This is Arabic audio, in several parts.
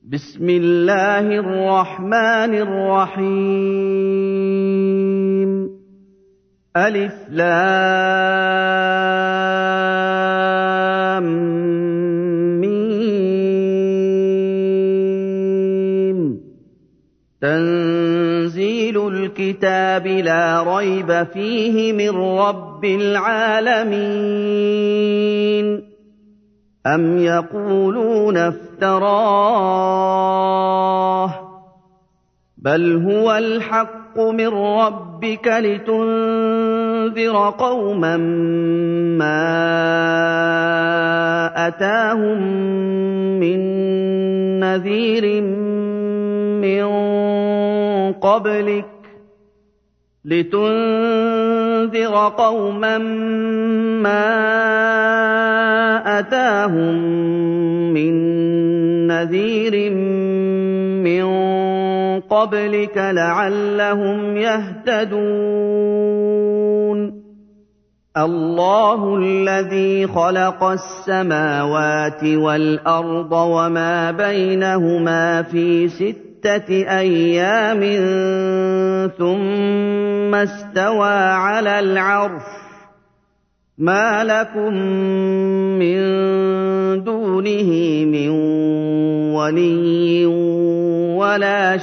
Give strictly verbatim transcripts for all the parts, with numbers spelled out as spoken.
بسم الله الرحمن الرحيم ألف لام ميم تنزيل الكتاب لا ريب فيه من رب العالمين أم يقولون افتراه بل هو الحق من ربك لتنذر قوما ما أتاهم من نذير من قبلك لتنذر قوما ما أتاهم من نذير من قبلك لعلهم يهتدون الله الذي خلق السماوات والأرض وما بينهما في ستة أيام ثم استوى على العرش ما لكم من دونه من ولي ولا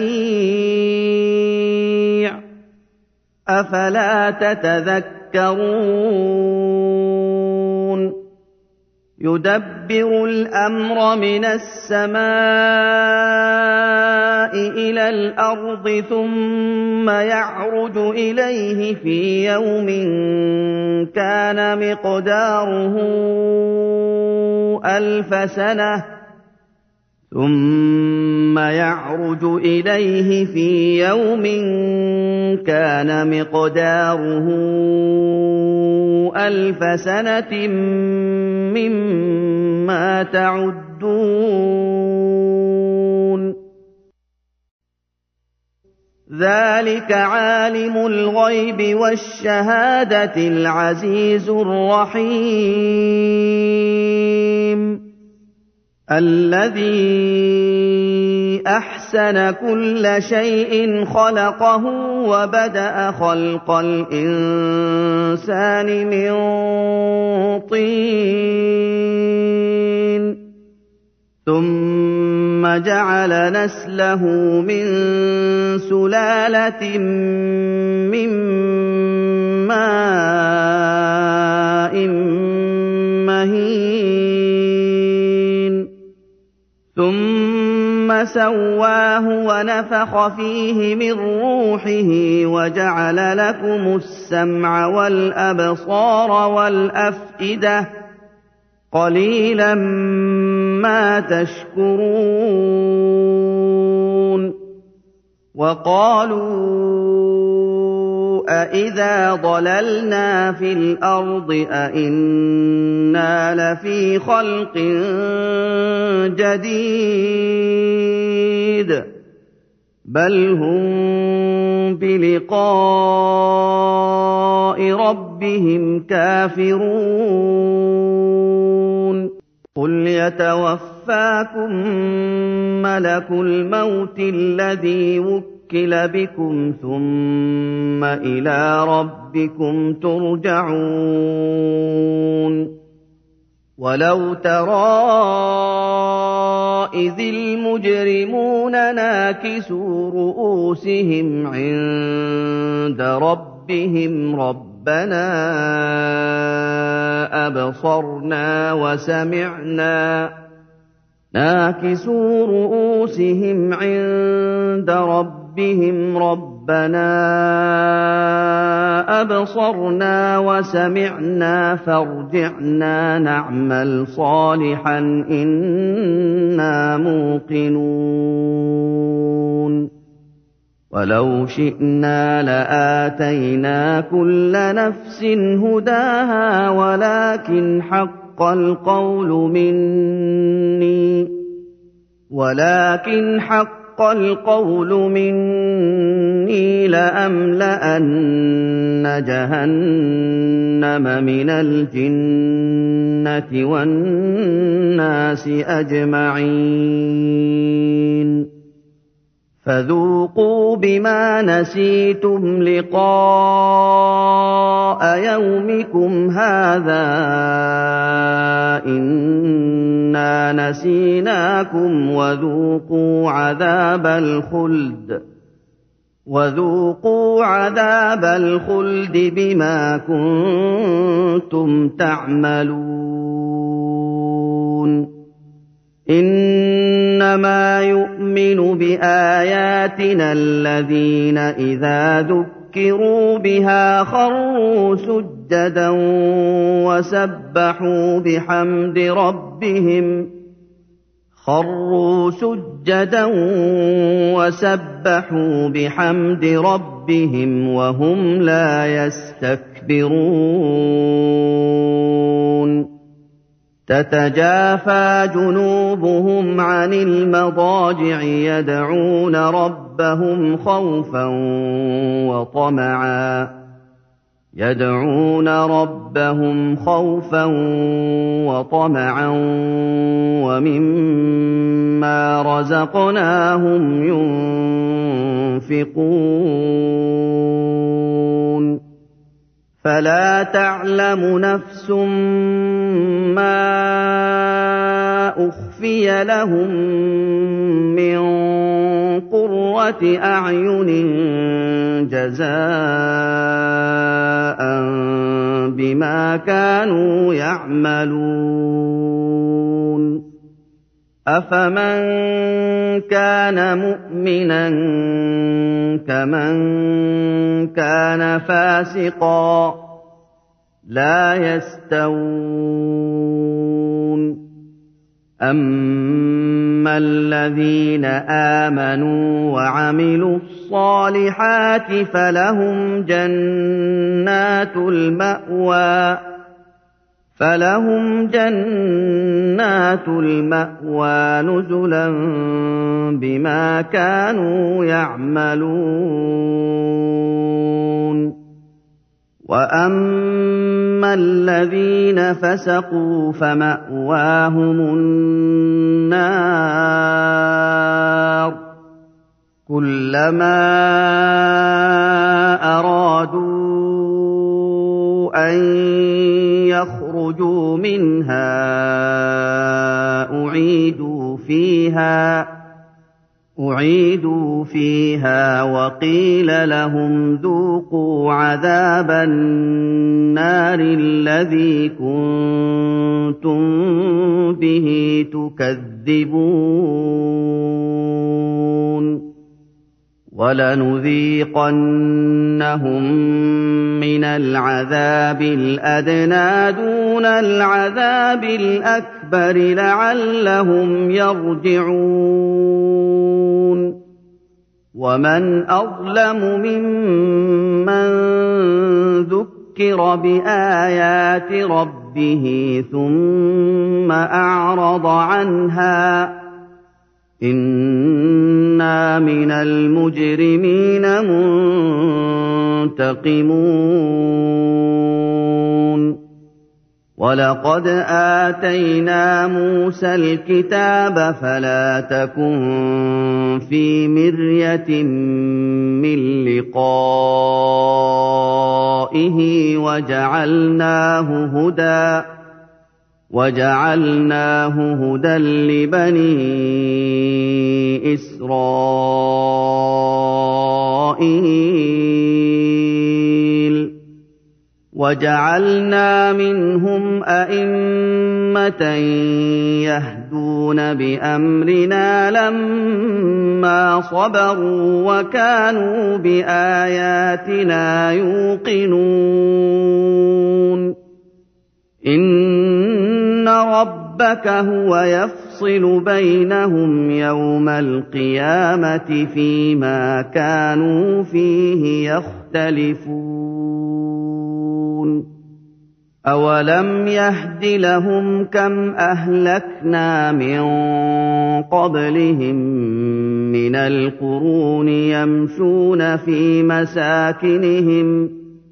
شفيع أفلا تتذكرون يدبر الأمر من السماء إلى الأرض ثم يعرج إليه في يوم كان مقداره ألف سنة ثم يعرج إليه في يوم كان مقداره ألف سنة مما تعدون ذلك عالم الغيب والشهادة العزيز الرحيم الذي أحسن كل شيء خلقه وبدأ خلق الإنسان من طين ثم جعل نسله من سلالة من ماء مهين ثم سواه ونفخ فيه من روحه وجعل لكم السمع والأبصار والأفئدة قليلا ما تشكرون وقالوا أإذا ضللنا في الأرض أإنا لفي خلق جديد بل هم بلقاء ربهم كافرون قل يتوفاكم ملك الموت الذي وكل بكم ثم إلى ربكم ترجعون ولو ترى إذ المجرمون ناكسوا رؤوسهم عند ربهم ربنا أبصرنا وسمعنا ناكسوا رؤوسهم عند ربهم ربنا أبصرنا وسمعنا فارجعنا نعمل صالحا إنا موقنون ولو شئنا لآتينا كل نفس هداها ولكن حق القول مني ولكن حق القول مني لأملأن جهنم من الجنة والناس أجمعين فذوقوا بما نسيتم لقاء يومكم هذا إنا نسيناكم وذوقوا عذاب الخلد وذوقوا عذاب الخلد بما كنتم تعملون إنما يؤمن بآياتنا الذين إذا ذكروا بها خروا سجدا وسبحوا بحمد ربهم خروا سجدا وسبحوا بحمد ربهم وهم لا يستكبرون تتجافى جنوبهم عن المضاجع يدعون ربهم خوفا وطمعا يدعون ربهم خوفا وطمعا ومما رزقناهم ينفقون فلا تعلم نفس ما أخفي لهم من قرة أعين جزاء بما كانوا يعملون أفمن كان مؤمنا كمن كان فاسقا لا يستوون أما الذين آمنوا وعملوا الصالحات فلهم جنات المأوى فلهم جنات المأوى نزلا بما كانوا يعملون وأما الذين فسقوا فمأواهم النار كلما أرادوا أن يخرجوا منها أعيدوا فيها أعيدوا فيها وقيل لهم ذوقوا عذاب النار الذي كنتم به تكذبون ولنذيقنهم من العذاب الأدنى دون العذاب الأكبر لعلهم يرجعون ومن أظلم ممن ذكر بآيات ربه ثم أعرض عنها إنا من المجرمين منتقمون ولقد آتينا موسى الكتاب فلا تكن في مرية من لقائه وجعلناه هدى وجعلناه هدى لبني إسرائيل وجعلنا منهم أئمة يهدون بأمرنا لما صبروا وكانوا بآياتنا يوقنون إن ربك هو يفصل بينهم يوم القيامة فيما كانوا فيه يختلفون أولم يهد لهم كم أهلكنا من قبلهم من القرون يمشون في مساكنهم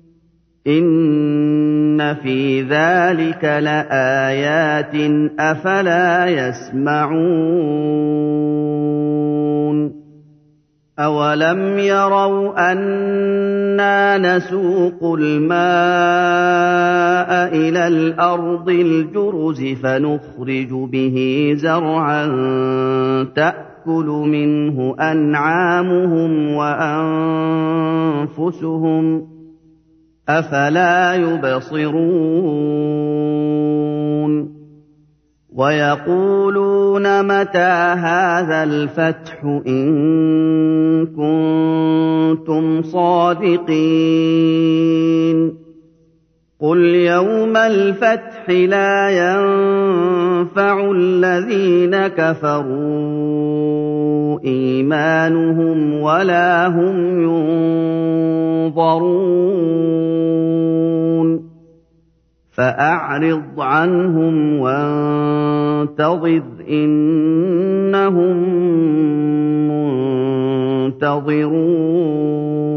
إن في ذلك لآيات أفلا يسمعون أَوَلَمْ يَرَوْا أَنَّا نَسُوقُ الْمَاءَ إِلَى الْأَرْضِ الْجُرُزِ فَنُخْرِجُ بِهِ زَرْعًا تَأْكُلُ مِنْهُ أَنْعَامُهُمْ وَأَنفُسُهُمْ ۖ أَفَلَا يُبْصِرُونَ وَيَقُولُونَ مَتَىٰ هَٰذَا الْفَتْحُ إِن كُنتُمْ صَادِقِينَ قُلْ يَوْمَ الْفَتْحِ لَا يَنفَعُ الَّذِينَ كَفَرُوا إِيمَانُهُمْ وَلَا هُمْ يُنظَرُونَ فَأَعْرِضْ عَنْهُمْ وَانتَظِرْ إِنَّهُم مُّنتَظِرُونَ